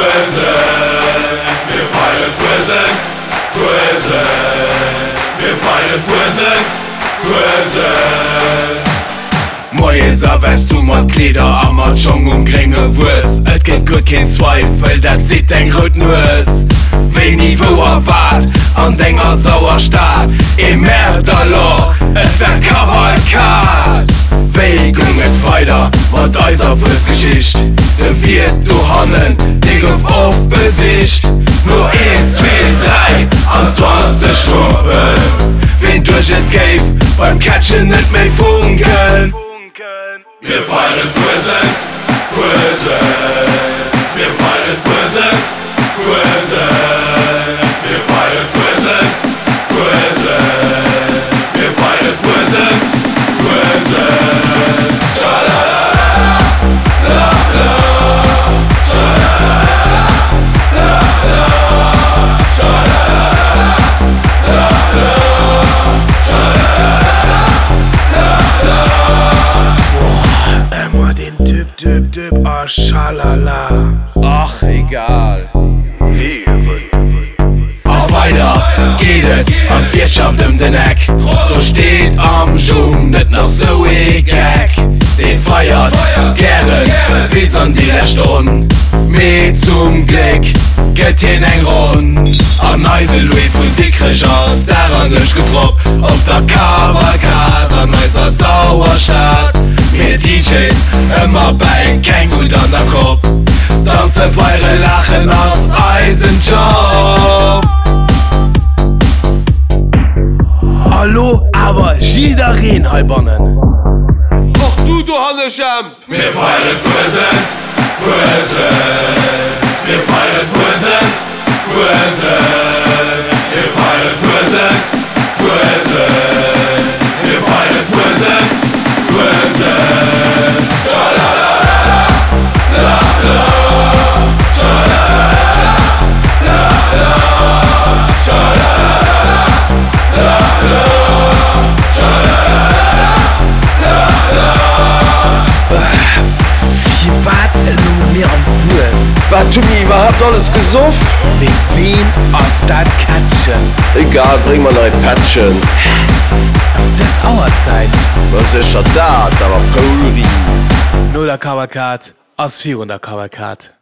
wir feiern Prison, wir feiern Prison. Moiser wärst du mat Kleder a mat Jong geringe Wus. Et geht gut kein Zweifel, dat seht eng Rot nues. Wéi Niveau erwart an denger sauer Staat. E Mäderloch, et wär Kavalkat. Wéi gunget weiter mat eiser Fusgeschicht. De viert du hannen, de gouf oft besicht. Nur 1, 2, 3 an 20 Schrumpel. Wen durch et geif, beim Catchen net méi funken. Wir feiern Prison, wir feiern Prison, wir feiern Prison, wir feiern Prison. Schalalala, la la, schalalala, la la, schalalala, la la, schalalala, la la. Immer den Typ, ah schalala. Ach, egal. Auch weiter geht et am Wirtschaft den Eck. Du steht am Schum, net nach so Gag. Den feiert gern bis an die Stunde. Mit zum Glück geht hin eng rund. An Eise Louis von Dickregers, daran lösch getroppt. Auf der Kavalkade an eiser Sauerstadt. Mit DJs immer bei, kein gut an der Kopf. Tanzen, feiern, lachen aus Eisenjob. Hallo, aber Jidarin halbannen. Och du Hanneschamp! Wir feiern Prison, wir feiern Prison, wir feiern Prison, wir feiern Prison. Schalalala, la la, schalalala, la la, schalalala, la la, schalalala, la la. Wie wart du mir am Fuß? Was tu mir überhaupt alles gesoffen? Mit wem aus dat Katschen? Egal, bring mal ein Patchen. Das Auerzeit. Was ist schon da, aber Poli. Nur der Kavalkade aus 400 Kavalkade.